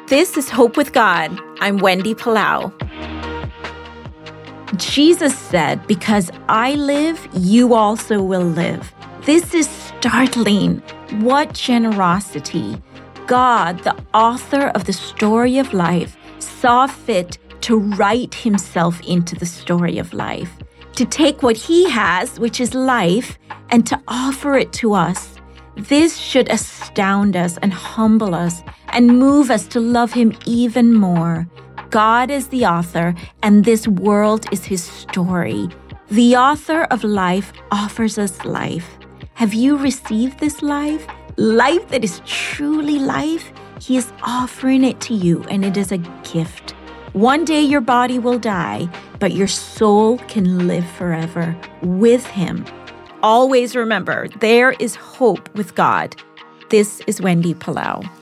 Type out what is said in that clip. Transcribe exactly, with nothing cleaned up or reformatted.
This is Hope with God. I'm Wendy Palau. Jesus said, "Because I live, you also will live." This is startling. What generosity. God, the author of the story of life, saw fit to write himself into the story of life, to take what he has, which is life, and to offer it to us. This should astound us and humble us and move us to love him even more. God is the author, and this world is his story. The author of life offers us life. Have you received this life? Life that is truly life? He is offering it to you, and it is a gift. One day your body will die, but your soul can live forever with him. Always remember, there is hope with God. This is Wendy Palau.